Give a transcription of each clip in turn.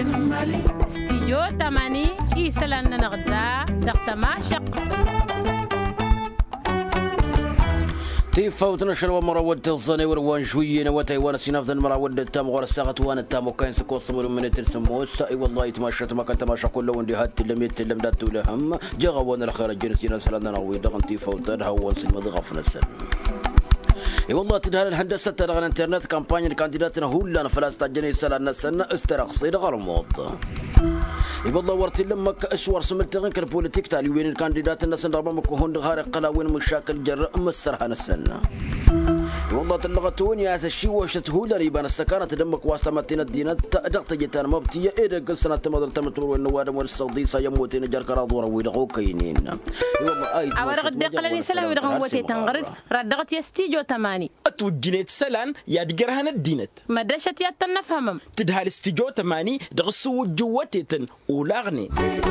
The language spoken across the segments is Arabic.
استيجو تماني إيسلان نغدا دقتماشق تيفوت نشر ومرود تلصني وروان شوية نوتي وانا سينافذن مراود التام غور الساغت وانا التام وكاين سكوث من من ترسموس اي والله يتماشى ما كنت ماشى كله وندي هات لم يتلم دات لهم جا وانا الخير جنسينا سلنا نوي دغن تيفوت هو سلم ضغف نسن اي والله تدهل الهندسه ترى الانترنت كامباني كانديداتنا هولنا فلاس تجني سلنا سنه استرخصي غرموط اي والله ورتي لما اشور سملتغن كالبوليتيك تالي وين الكانديدات الناس ربما كهون غارق قلاوين مشاكل جر مسرها نسنا والله تلغتون يا الشيء وشته لري بان السكانه دمك واستمتين الدين دقت جتان مبتيه اذا قصنا تمدر تمتر والنوادم والصدي سيموتين جر كراضور ويدغو كاينين والله اي اورغ دقلني سلام يدغو وتي تنغرد ردغت يستيجو تماني اتوجنيت سلان يا دقرهن الدينت مدرشت يا تنفهم تدهال استيجو تماني دغسو جوتيتن ولاغني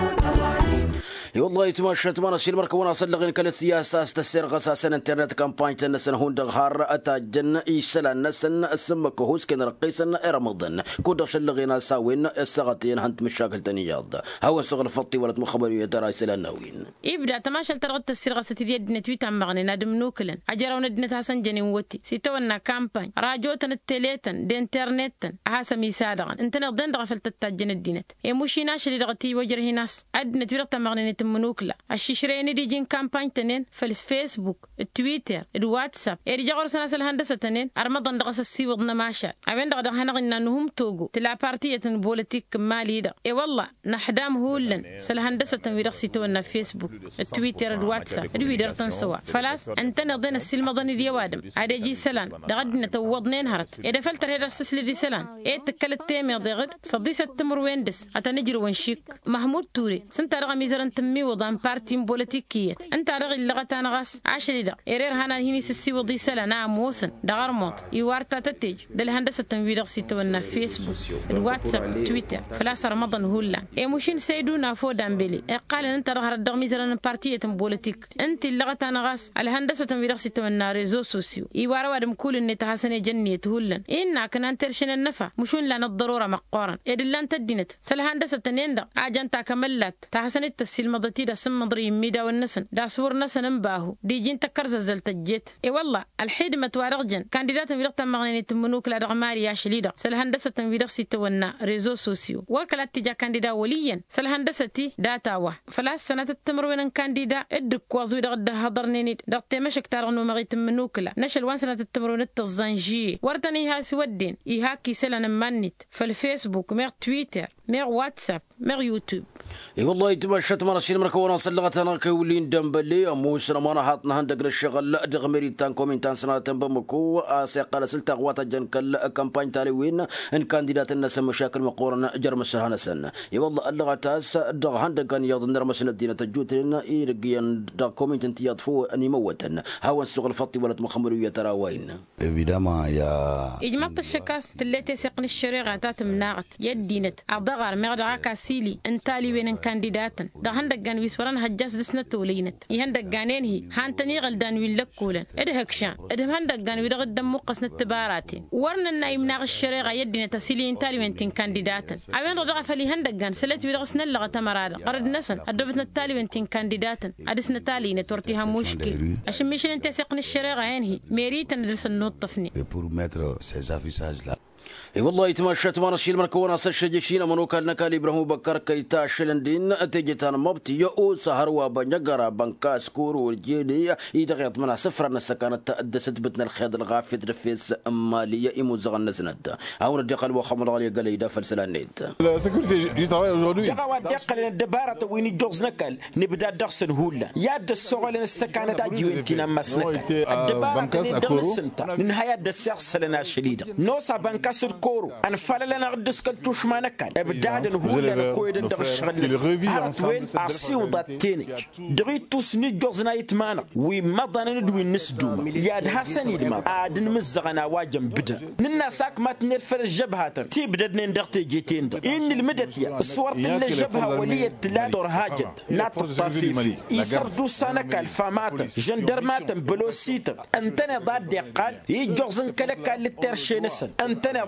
والله يتماشى تمانا شيل مركونا صلغين كل السياسة استسير غساسا انترنت كامباين تنسن هون دغهار اتاجن ايشلا نسن اسمك هوس كن رقيسن رمضان كود شلغينا ساوين السغتين هنت مشاكل تنياض هو سغل فطي ولد مخبريه دراي سلانوين يبدا تماشى ترغت تسير غسات اليد نتويت مغني نادم نوكلن اجراو ندنت حسن جنين وتي سيتونا كامباين راجوتن التليتن دي انترنتن هاسمي سادغن انت نقدن دغفلت التاجن الدينت يا مشي ناشري دغتي وجره ناس ادنت ويرت مغني منوكلا الشيشرين دي جين كامباين تنين في الفيسبوك التويتر الواتساب ارجعوا سناس الهندسه تنين ارمضن دغس السي وضنا ماشا ابين دغ هنغنا انهم توغو تلا بارتيه بوليتيك مالي دا اي والله نحدام هولن سل هندسه تنويرسي تونا فيسبوك التويتر الواتساب الويدر تنسوا فلاس انت نضن السلمضن دي وادم عاد جي سلان دغدنا توضنين هرت اذا فلتر هذا السسل دي سلان اي تكلت تيمي ضغط صدي ستمر ويندس اتنجر ونشيك محمود توري سنت رغم يزرن تمي وضان بارتين بوليتيكية انت رغي اللغة غاس عشري دا ايرير هانا هيني سسي وضي سلنا موسن دغرموت يوارتا تتيج دالهندسة تنوير سيتونا فيسبوك الواتساب تويتر فلاس رمضان هولا اي مشين سيدونا فو دامبلي اي قال انت رغر الدغمي زرن بارتية بوليتيك انت اللغة غاس على هندسة تنوير سيتونا ريزو سوسيو يوارا وادم كل اني تحسن جنية هولا إنا كنا نترشن النفع مشون لنا الضرورة مقارن إدلان تدينت سل هندسة تنين عجان تاكملت تحسن التسيل مضتي دا سم مضري ميدا والنسن دا صور نسن انباهو دي جين تكرز زلت الجيت اي والله الحيد ما توارغجن كانديدات ميرقتا مغني تمنوك لا دغماري يا شليدا سل هندسة تنوير سيتونا ريزو سوسيو وكلات تجا كانديدا وليا سل هندسة تي داتا فلا سنة التمر وين كانديدا ادك وازوي دغد هضرنيني دغتي مشك تارغنو مغي تمنوك لا نشل وان سنة التمر وين التزنجي ورتني ها سودين يهاكي سلنا مانيت في الفيسبوك مير تويتر مير واتساب مير يوتيوب اي والله تمشت مرة شيل مركونا صلغتنا كولين دمبلي موس رمانا حاطنا هندق الشغل لا دغمري تان كومنتان سنة بمكو سيقال سلتا غواتا جن كلا كامباين تالي وين ان كانديدات الناس مشاكل مقورنا جرم السرهانة سنة اي والله اللغة تاس دغ هندق كان يضن رمسن الدين تجوتين ايرقيان دغ كومنتان تياطفو اني موتن هاو السوق الفطي ولد مخمرية تراوين ايفيداما يا اجمعت الشكاس تلاتي سيقن الشريغة تات مناغت يدينت اضغر مغدغا كاسيلي انتالي وين كانديداتن دا هندق كان ويسوران هجاس دسنا تولينت يهندق كانين هي هانتني غلدان ويلكولن ادهكشان ادهم هندق كان ويدغ دم قسن التباراتي ورنا نايمناغ الشريغه يدنا تسيلين تالي وين كانديداتن اوين رضغ فلي هندق كان سلت ويدغ سن لغه تمراده قرد نسن ادبتنا التالي وين كانديداتن ادسنا تالي نتورتيها مشكل عشان مش انت سيقن الشريغه ينهي ميريتن درس النطفني pour mettre ces affichages là. اي والله يتمشى تمانا شيل مركونا سشجشينا منوكال نكال ابراهيم بكر كيتا شلندين اتجتان مبتي يو سهروا بنجرا بنكا سكور والجيلي يدغيط من صفر السكانة تأدست بتنا الخيط الغافي رفيس مالية ايمو زغن نسند هاون الدقل وخمر غالي قال يدافع سلانيت La sécurité du travail aujourd'hui. دغوا دقل الدبارة وين جوز نكال نبدا درسن هولا ياد السوغل السكانة تاجي وين كنا مسنك الدبارة اللي درسنتا نهاية السيرس لنا شديدة نوصا بنكاس الكورو أنا فعلا أنا قدس كلتوش ما نكال إبداعًا هو اللي كويدن دغ الشغل هذا وين عصيو ضاتينك دغيت توسني جوزنا يتمانا ومضانا ندوي النسدوم ياد حسن يدما عادن مزغنا واجم بدا ننا ساك ما تنرفر الجبهة تيبدأ ندغتي جيتين إن المدتيا الصور اللي جبهة ولية لا دور هاجد ناطر طفيف يسردو سانك الفامات جندرمات بلوسيت أنتنا ضاد قال يجوزن كلك للترشينسن أنتنا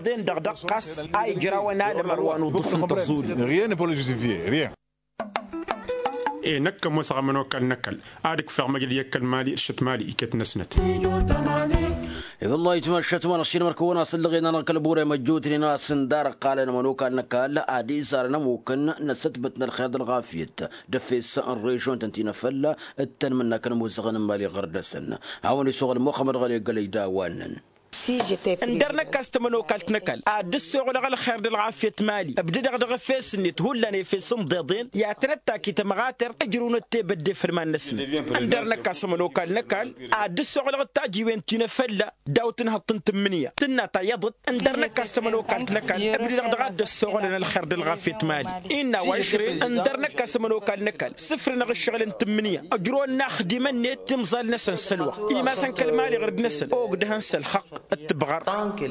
دين دغدقاس اي جراونا لمروان وضفن تزول rien ne peut le justifier rien. نكل موسى منوكل نكل عارك في مجال يكل مالي الشت مالي إكت نسنت والله يتمشت وانا الشيء مركونا صلغينا نكل بوري مجوت لنا سندار قال انا منوكل نكال لا عادي صارنا ممكن نستبتنا الخير الغافيت دفيس الريجون تنتينا فلا التنمنا كان موزغن مالي غردسن هاوني شغل مخمر غلي قال داوانن اندرنا كاستمنو كالت نكال ادس شغل غل خير العافيه مالي ابدا دغ فيس نيت هولاني في صنديدين يا تنتا كي تمغاتر اجرون تبد فرمان نسن اندرنا كاستمنو كال نكال ادس شغل غ تاجي وين تنفلا داوتن هطن تمنيه تنا تيضت اندرنا كاستمنو كالت نكال ابدا دغ ادس شغل الخير العافيه مالي ان وعشرين اندرنا كاستمنو كال نكال صفر نغ الشغل تمنيه اجرون نخدم نيت تمزال نسن سلوى اي ما سن كلمالي غير نسن اوغد هنس الحق التبغر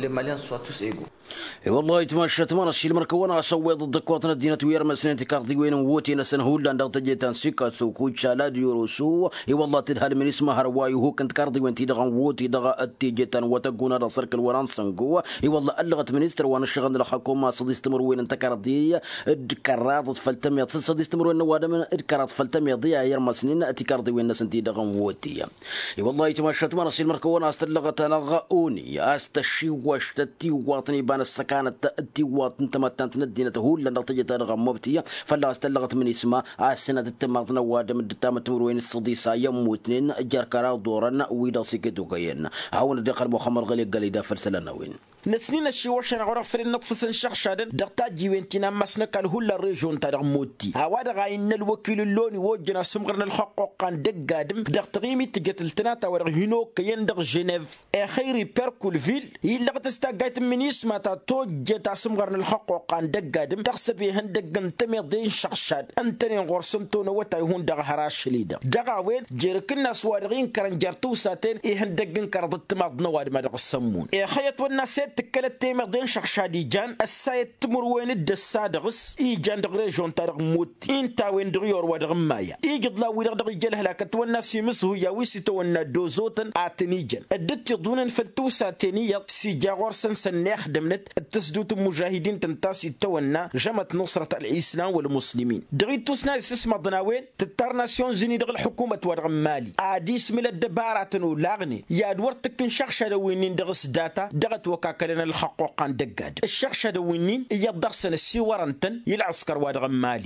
والله يتمشى تمانا الشيء المركونا اسوي ضد قواتنا الدينة وير مسنين تكاردي وين ووتي نسن هولا ندغ تجيتان سيكا سوكو شالاد يوروسو اي والله تدهل من اسمها رواي هو كنت كاردي وين تيدغ ووتي دغ اتيجيتان وتقونا دا سركل وران سنقوا اي والله الغت منستر وانا الشغل الحكومه صدي استمر وين انت كاردي ادكرات فلتمي صدي استمر وين وادا من ادكرات فلتمي ضيا ير مسنين اتي كاردي وين نسن تيدغ ووتي اي والله يتمشى تمانا الشيء المركونا استلغت لغاوني استشي واشتتي واطني بان السكانة تأتي وانت ما تندينة هول لأن تجد غمبتية فلا استلغت من اسمها السنة التماطنا وادم الدتامة تمروين الصديسة يموتنين جاركارا دورنا ويدا سيكتو كيين هاون دقل محمد غلي قليدا فرسلنا وين نسنين الشيوش انا غرق فرين نطفس نشخ شادن دقتا جيوينتنا مسنك الهول الريجون تاع موتي هواد غاين الوكيل اللوني وجنا سمغرنا الحقوقان دقادم دقتغيمي تجتلتنا تا ورغ هينو كين دغ جنيف اخيري بيركول فيل يلا تستاغايت منيس ما تا توج تا سمغرنا الحقوقان دقادم تحسبي هندقن تمي دين شخشاد انتني غورسنتون وتا هون دغ هراش ليدا دغا وين جيركنا سوارغين كرن جرتو ساتين هندقن كرد تماد نواد ما دغ السمون خيت والناس تكلت تيمر دين شخشادي جان السايد تمر وين الدسادغس اي جان دغ ريجون تارغ موت انتا وين دغيور ودغ مايا اي قد لا ويدغ دغ جله هلاكت والناس يمسه يا ويسيتو ونا دوزوتن اتنيجن ادت يضون فلتوسا تنيه سي جاغور سن يخدمنت التسدوت المجاهدين تنتاسي تونا جمت نصرة الاسلام والمسلمين دغي توسنا اسم ضناوين تتار ناسيون زيني دغ الحكومه ودغ مالي اديس من الدبارات ولاغني يا دورتك شخشا وين دغس داتا دغت وكاك لنا الحقوق عن دقاد الشيخ شادوينين يضغسن السيورنتن يلعسكر وادغ مالي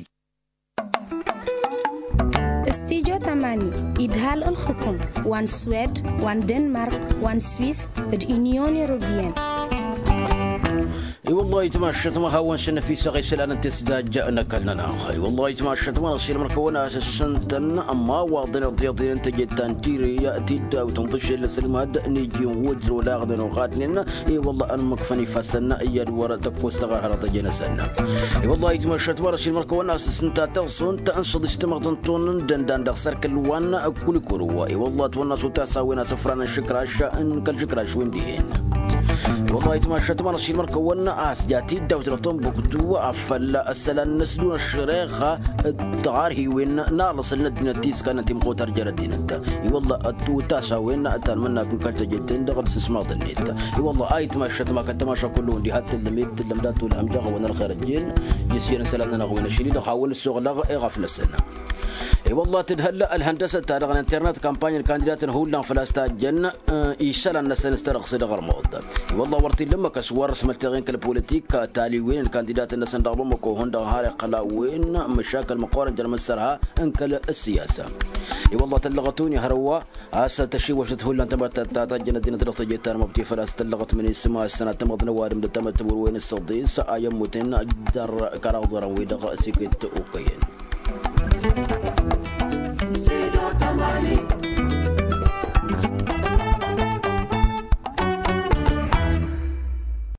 استيجو تماني إدهال الحكم وان سويد وان دنمارك وان سويس اليونيون أوروبيين اي والله يتمشى ما هون شن في سغي سلان تسداد جاءنا كلنا اخي والله يتمشى ما نصير مركونا سنتن اما واضن ضيضين تجتان تيري ياتي او تنضش لسلماد نيجي ود ولا غدن وغادننا اي والله ان مكفني فسنا اياد ورا تكوس تغهر تجينا سنه اي والله يتمشى ما نصير مركونا سنتا تصون تنصد استمغدن تون دندان دخسر كل وان كل كروا اي والله تونا سوتا ساوينا سفرنا شكراش ان كل شكراش وين ديهن والله يتمشى ما نصير مركونا جاتي داوت رفتم بوقتو افل السلان نسلون الشريخه التعارهي وين نالص الندنا تيس كانت مقوتر جردينتا اي والله توتاسا وين اتمنى كن كلت جتين دغل اسمع ظنيتا اي والله ايت ما شت ما كنت ماشى كله دي هات اللميت اللمدات والامجا وانا الخير الجين يسين سلامنا نغوينا شريد حاول الشغل غفل السنه اي والله تدهلا الهندسه تاع الانترنت كامباني الكانديدات هولا فلاستا جن يشال الناس نسترخص دغر مود اي والله ورتي لما كسور سملتغين كالبوليتيك تالي وين الكانديدات الناس ندغلو مكو هوندا هاري قلا وين مشاكل مقارن جرم السرها انكل السياسه اي والله تلغتوني هروا اسا تشي وشت هولا انت تاجن الدين تلغت جيتار مبتي فلاس تلغت من السماء السنه تمض نوادم تمت وين الصديس ايموتين در كراودر ويدغ سيكت اوكين